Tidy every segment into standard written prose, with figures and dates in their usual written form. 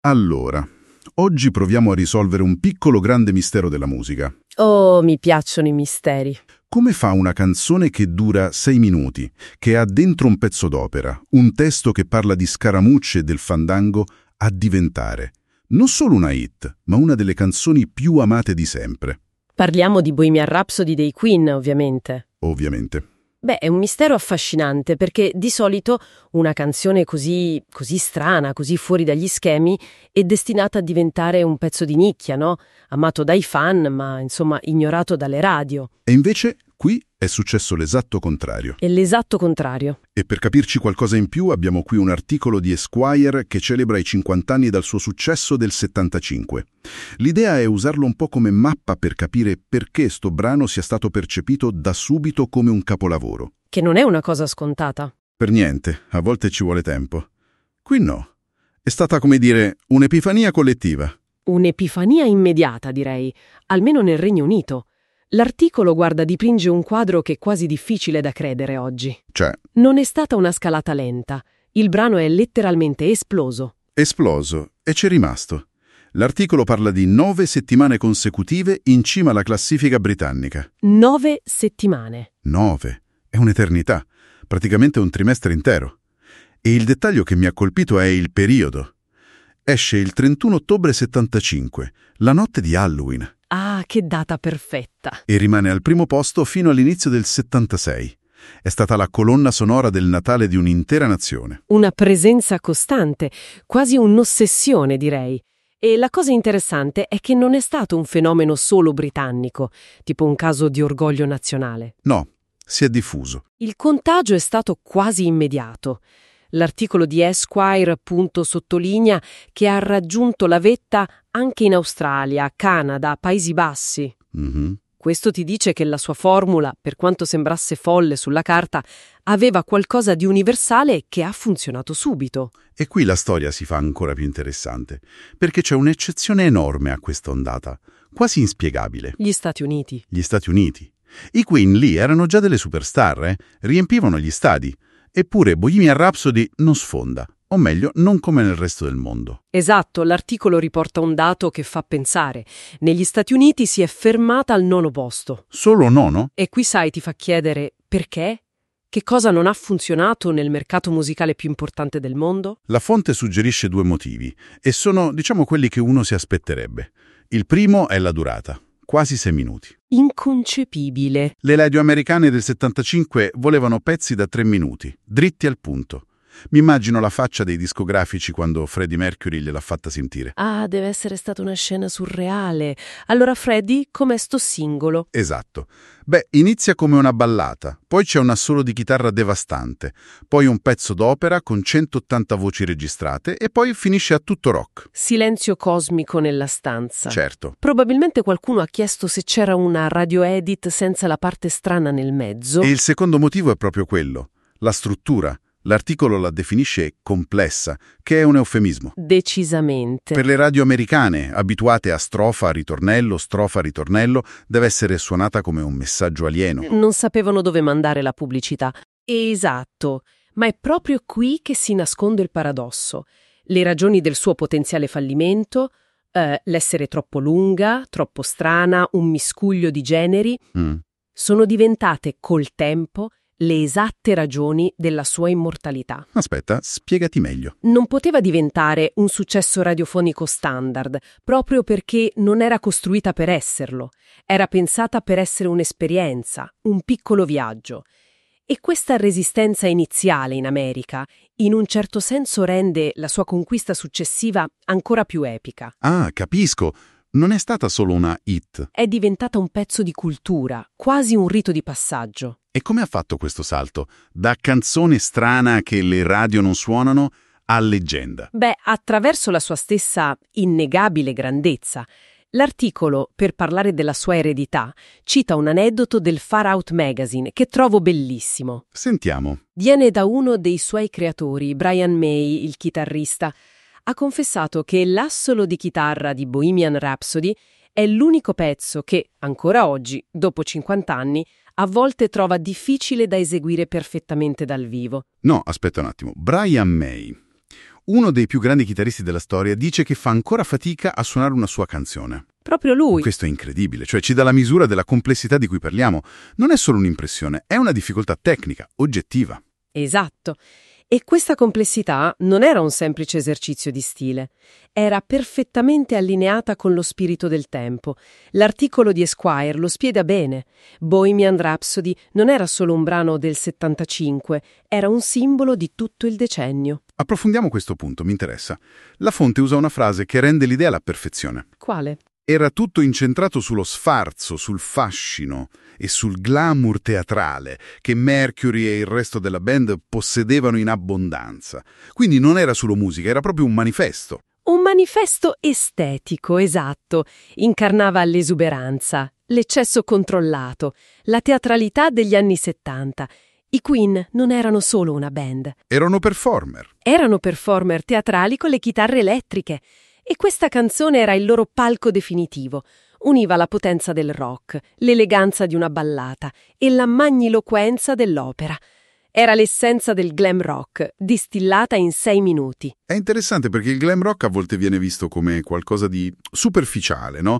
Allora, oggi proviamo a risolvere un piccolo grande mistero della musica. Oh, mi piacciono i misteri. Come fa una canzone che dura 6 minuti, che ha dentro un pezzo d'opera, un testo che parla di scaramucce e del fandango, a diventare non solo una hit, ma una delle canzoni più amate di sempre? Parliamo di Bohemian Rhapsody dei Queen, ovviamente. Ovviamente. Beh, è un mistero affascinante perché di solito una canzone così strana, così fuori dagli schemi, è destinata a diventare un pezzo di nicchia, no? Amato dai fan, ma insomma ignorato dalle radio. E invece qui è successo l'esatto contrario. È l'esatto contrario. E per capirci qualcosa in più abbiamo qui un articolo di Esquire che celebra i 50 anni dal suo successo del 75. L'idea è usarlo un po' come mappa per capire perché sto brano sia stato percepito da subito come un capolavoro. Che non è una cosa scontata. Per niente, a volte ci vuole tempo. Qui no. È stata, come dire, un'epifania collettiva. Un'epifania immediata, direi, almeno nel Regno Unito. L'articolo, guarda, dipinge un quadro che è quasi difficile da credere oggi. Cioè, Non è stata una scalata lenta. Il brano è letteralmente esploso. esploso e c'è rimasto. L'articolo parla di 9 settimane consecutive in cima alla classifica britannica. 9 settimane. 9. È un'eternità, praticamente un trimestre intero. E il dettaglio che mi ha colpito è il periodo. Esce il 31 ottobre 75, la notte di Halloween, Ah, che data perfetta. e rimane al primo posto fino all'inizio del 76. È stata la colonna sonora del Natale di un'intera nazione. Una presenza costante, quasi un'ossessione, direi. E la cosa interessante è che non è stato un fenomeno solo britannico, tipo un caso di orgoglio nazionale. No, si è diffuso. Il contagio è stato quasi immediato. L'articolo di Esquire appunto sottolinea che ha raggiunto la vetta anche in Australia, Canada, Paesi Bassi. Mhm. Questo ti dice che la sua formula, per quanto sembrasse folle sulla carta, aveva qualcosa di universale che ha funzionato subito. E qui la storia si fa ancora più interessante, perché c'è un'eccezione enorme a questa ondata, quasi inspiegabile. Gli Stati Uniti. Gli Stati Uniti. I Queen lì erano già delle superstar, riempivano gli stadi. Eppure Bohemian Rhapsody non sfonda, o meglio, non come nel resto del mondo. Esatto, l'articolo riporta un dato che fa pensare. Negli Stati Uniti si è fermata al 9° posto. Solo nono? E qui, sai, ti fa chiedere perché? Che cosa non ha funzionato nel mercato musicale più importante del mondo? La fonte suggerisce 2 motivi, e sono, diciamo, quelli che uno si aspetterebbe. Il primo è la durata, quasi 6 minuti. Inconcepibile. Le radio americane del 75 volevano pezzi da 3 minuti, dritti al punto. Mi immagino la faccia dei discografici quando Freddie Mercury gliel'ha fatta sentire. Ah, deve essere stata una scena surreale. Allora, Freddie, com'è sto singolo? Esatto. Beh, inizia come una ballata, poi c'è un assolo di chitarra devastante, poi un pezzo d'opera con 180 voci registrate e poi finisce a tutto rock. Silenzio cosmico nella stanza. Certo. Probabilmente qualcuno ha chiesto se c'era una radio edit senza la parte strana nel mezzo. E il secondo motivo è proprio quello, la struttura. L'articolo la definisce complessa, che è un eufemismo. Decisamente. Per le radio americane, abituate a strofa, ritornello, deve essere suonata come un messaggio alieno. Non sapevano dove mandare la pubblicità. Esatto, ma è proprio qui che si nasconde il paradosso. Le ragioni del suo potenziale fallimento, l'essere troppo lunga, troppo strana, un miscuglio di generi, sono diventate col tempo le esatte ragioni della sua immortalità. Aspetta, spiegati meglio. Non poteva diventare un successo radiofonico standard, proprio perché non era costruita per esserlo. Era pensata per essere un'esperienza, un piccolo viaggio. E questa resistenza iniziale in America, in un certo senso, rende la sua conquista successiva ancora più epica. Ah, capisco. Non è stata solo una hit. È diventata un pezzo di cultura, quasi un rito di passaggio. E come ha fatto questo salto? Da canzone strana che le radio non suonano a leggenda. Beh, attraverso la sua stessa innegabile grandezza. L'articolo, per parlare della sua eredità, cita un aneddoto del Far Out Magazine che trovo bellissimo. Sentiamo. Viene da uno dei suoi creatori, Brian May, il chitarrista. Ha confessato che l'assolo di chitarra di Bohemian Rhapsody è l'unico pezzo che, ancora oggi, dopo 50 anni, a volte trova difficile da eseguire perfettamente dal vivo. No, aspetta un attimo. Brian May. uno dei più grandi chitarristi della storia dice che fa ancora fatica a suonare una sua canzone. Proprio lui. Questo è incredibile, cioè ci dà la misura della complessità di cui parliamo. Non è solo un'impressione, è una difficoltà tecnica, oggettiva. Esatto. E questa complessità non era un semplice esercizio di stile. Era perfettamente allineata con lo spirito del tempo. L'articolo di Esquire lo spiega bene. Bohemian Rhapsody non era solo un brano del 75, era un simbolo di tutto il decennio. Approfondiamo questo punto, mi interessa. La fonte usa una frase che rende l'idea alla perfezione. Quale? Era tutto incentrato sullo sfarzo, sul fascino e sul glamour teatrale che Mercury e il resto della band possedevano in abbondanza. Quindi non era solo musica, era proprio un manifesto. Un manifesto estetico, esatto. Incarnava l'esuberanza, l'eccesso controllato, la teatralità degli anni 70. I Queen non erano solo una band. Erano performer. Erano performer teatrali con le chitarre elettriche. E questa canzone era il loro palco definitivo. Univa la potenza del rock, l'eleganza di una ballata e la magniloquenza dell'opera. Era l'essenza del glam rock, distillata in 6 minuti. È interessante perché il glam rock a volte viene visto come qualcosa di superficiale, no?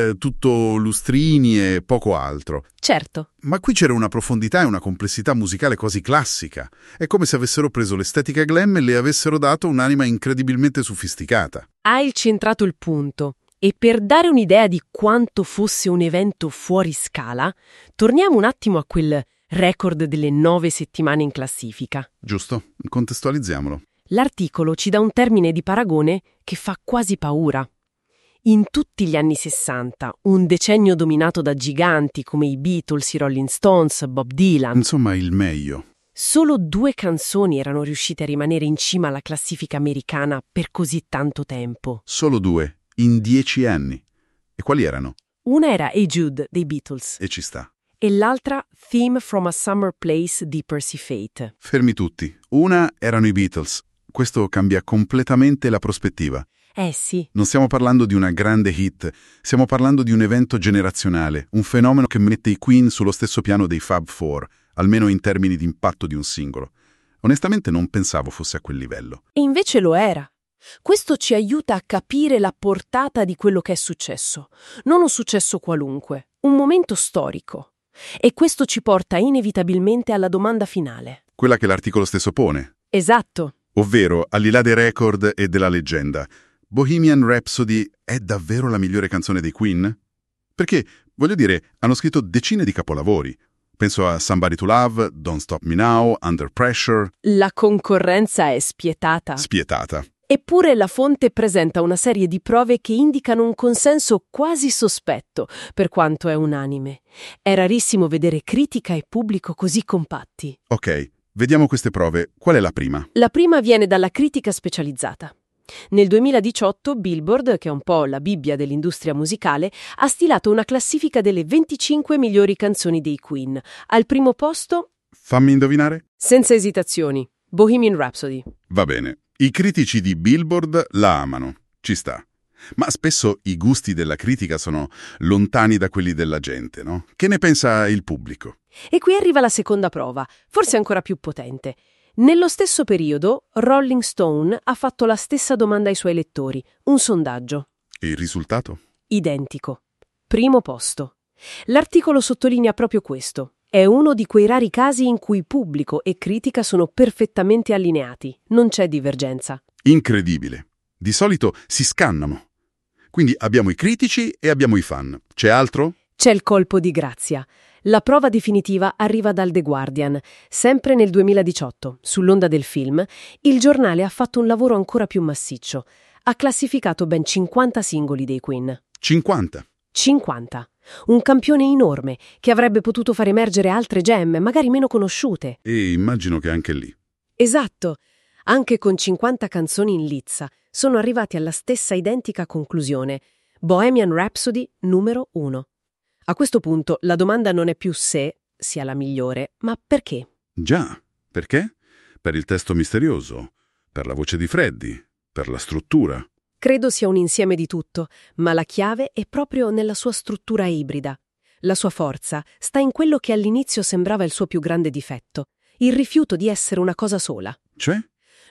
Tutto lustrini e poco altro. Certo. Ma qui c'era una profondità e una complessità musicale quasi classica. È come se avessero preso l'estetica glam e le avessero dato un'anima incredibilmente sofisticata. Hai centrato il punto. E per dare un'idea di quanto fosse un evento fuori scala, torniamo un attimo a quel record delle 9 settimane in classifica. Giusto, contestualizziamolo. L'articolo ci dà un termine di paragone che fa quasi paura. In tutti gli anni 60, un decennio dominato da giganti come i Beatles, i Rolling Stones, Bob Dylan. Insomma, il meglio. Solo 2 canzoni erano riuscite a rimanere in cima alla classifica americana per così tanto tempo. Solo 2, in 10 anni. E quali erano? Una era Hey Jude dei Beatles. E ci sta. E l'altra Theme from a Summer Place di Percy Fate. Fermi tutti. Una erano i Beatles. Questo cambia completamente la prospettiva. Sì. Non stiamo parlando di una grande hit, stiamo parlando di un evento generazionale, un fenomeno che mette i Queen sullo stesso piano dei Fab Four, almeno in termini di impatto di un singolo. Onestamente non pensavo fosse a quel livello. E invece lo era. Questo ci aiuta a capire la portata di quello che è successo. Non un successo qualunque, un momento storico. E questo ci porta inevitabilmente alla domanda finale. Quella che l'articolo stesso pone. Esatto. Ovvero, al di là dei record e della leggenda, Bohemian Rhapsody è davvero la migliore canzone dei Queen? Perché, voglio dire, hanno scritto decine di capolavori. Penso a Somebody to Love, Don't Stop Me Now, Under Pressure. La concorrenza è spietata. Spietata. Eppure la fonte presenta una serie di prove che indicano un consenso quasi sospetto, per quanto è unanime. È rarissimo vedere critica e pubblico così compatti. Ok, vediamo queste prove. Qual è la prima? La prima viene dalla critica specializzata. Nel 2018 Billboard, che è un po' la Bibbia dell'industria musicale, ha stilato una classifica delle 25 migliori canzoni dei Queen. Al primo posto, Fammi indovinare? senza esitazioni, Bohemian Rhapsody. Va bene. I critici di Billboard la amano. Ci sta. Ma spesso i gusti della critica sono lontani da quelli della gente, no? Che ne pensa il pubblico? E qui arriva la seconda prova, forse ancora più potente. Nello stesso periodo, Rolling Stone ha fatto la stessa domanda ai suoi lettori, un sondaggio. E il risultato? Identico. Primo posto. L'articolo sottolinea proprio questo. È uno di quei rari casi in cui pubblico e critica sono perfettamente allineati. Non c'è divergenza. Incredibile. Di solito si scannano. Quindi abbiamo i critici e abbiamo i fan. C'è altro? C'è il colpo di grazia. La prova definitiva arriva dal The Guardian. Sempre nel 2018, sull'onda del film, il giornale ha fatto un lavoro ancora più massiccio. Ha classificato ben 50 singoli dei Queen. 50. 50. Un campione enorme che avrebbe potuto far emergere altre gemme, magari meno conosciute. E immagino che anche lì. Esatto. Anche con 50 canzoni in lizza, sono arrivati alla stessa identica conclusione. Bohemian Rhapsody numero 1. A questo punto la domanda non è più se sia la migliore, ma perché? Già. Perché? Per il testo misterioso, per la voce di Freddie, per la struttura. Credo sia un insieme di tutto, ma la chiave è proprio nella sua struttura ibrida. La sua forza sta in quello che all'inizio sembrava il suo più grande difetto, il rifiuto di essere una cosa sola. Cioè?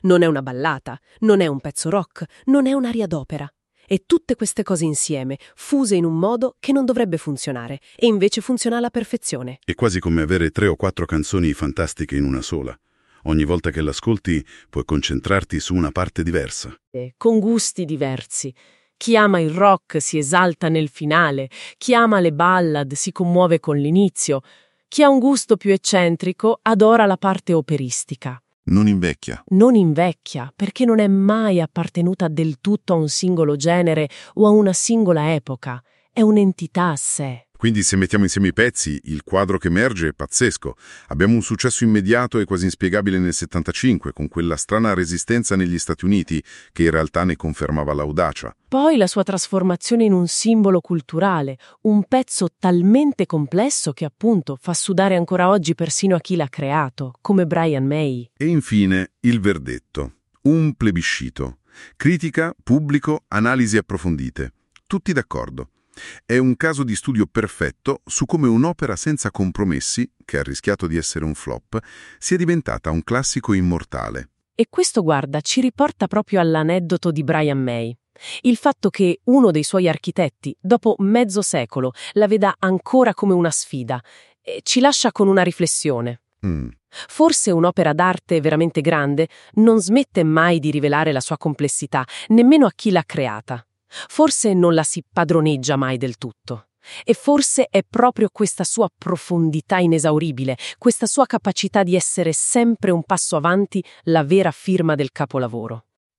non è una ballata, non è un pezzo rock, non è un'aria d'opera. E tutte queste cose insieme, fuse in un modo che non dovrebbe funzionare, e invece funziona alla perfezione. È quasi come avere 3 o 4 canzoni fantastiche in una sola. Ogni volta che l'ascolti puoi concentrarti su una parte diversa. Con gusti diversi. Chi ama il rock si esalta nel finale, chi ama le ballad si commuove con l'inizio, chi ha un gusto più eccentrico adora la parte operistica. Non invecchia. Non invecchia, perché non è mai appartenuta del tutto a un singolo genere o a una singola epoca. È un'entità a sé. Quindi se mettiamo insieme i pezzi, il quadro che emerge è pazzesco. Abbiamo un successo immediato e quasi inspiegabile nel 75, con quella strana resistenza negli Stati Uniti che in realtà ne confermava l'audacia. Poi la sua trasformazione in un simbolo culturale, un pezzo talmente complesso che appunto fa sudare ancora oggi persino a chi l'ha creato, come Brian May. E infine il verdetto. Un plebiscito. Critica, pubblico, analisi approfondite. Tutti d'accordo. È un caso di studio perfetto su come un'opera senza compromessi, che ha rischiato di essere un flop, sia diventata un classico immortale. E questo, guarda, ci riporta proprio all'aneddoto di Brian May. Il fatto che uno dei suoi architetti, dopo mezzo secolo, la veda ancora come una sfida, ci lascia con una riflessione. Forse un'opera d'arte veramente grande non smette mai di rivelare la sua complessità, nemmeno a chi l'ha creata. Forse non la si padroneggia mai del tutto. E forse è proprio questa sua profondità inesauribile, questa sua capacità di essere sempre un passo avanti, la vera firma del capolavoro.